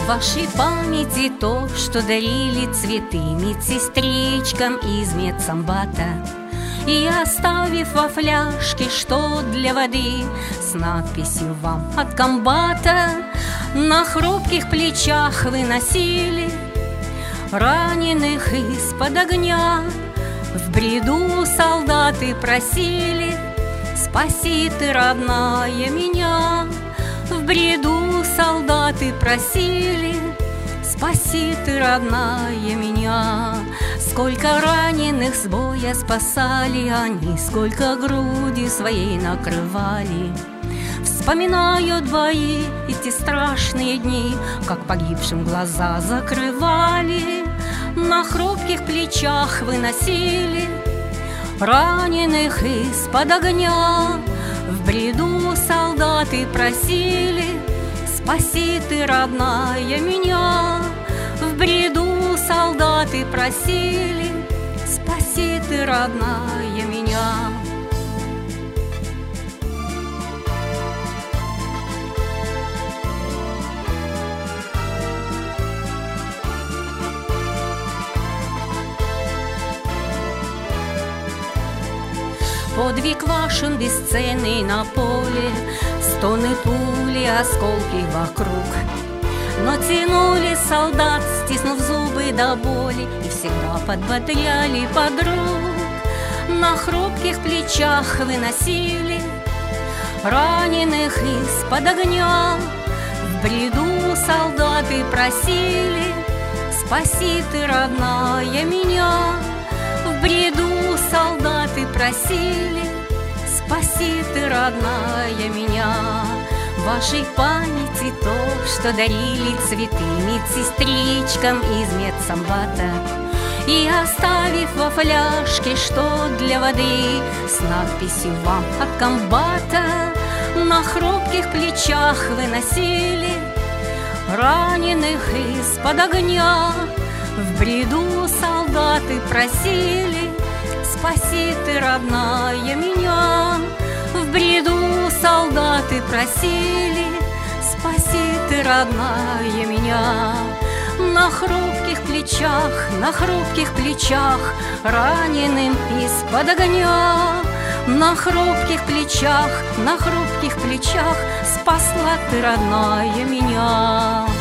вашей памяти то, что дарили цветы медсестричкам из медсамбата. И оставив во фляжке, что для воды, с надписью вам от комбата, на хрупких плечах вы носили раненых из-под огня. В бреду солдаты просили: спаси ты, родная, меня. В бреду солдаты просили: спаси ты, родная, меня. Сколько раненых с боя спасали они, сколько груди своей накрывали. Вспоминают бои эти страшные дни, как погибшим глаза закрывали. На хрупких плечах вы носили раненых из-под огня. В бреду солдаты просили: спаси ты, родная, меня. В бреду солдаты просили: спаси ты, родная, меня. Подвиг вашим бесценный на поле, стоны пули, осколки вокруг. Но тянули солдат, стиснув зубы до боли, и всегда подбодряли подруг. На хрупких плечах вы носили раненых из-под огня. В бреду солдаты просили: спаси ты, родная, меня. В бреду солдаты просили: спаси ты, родная, меня. В вашей памяти то, что дарили цветы медсестричкам из медсамбата. И оставив во фляжке, что для воды, с надписью вам от комбата, на хрупких плечах вы носили раненых из-под огня. В бреду солдаты просили: спаси ты, родная, меня. В бреду солдаты просили: спаси ты, родная, меня. На хрупких плечах раненым из-под огня. На хрупких плечах спасла ты, родная, меня.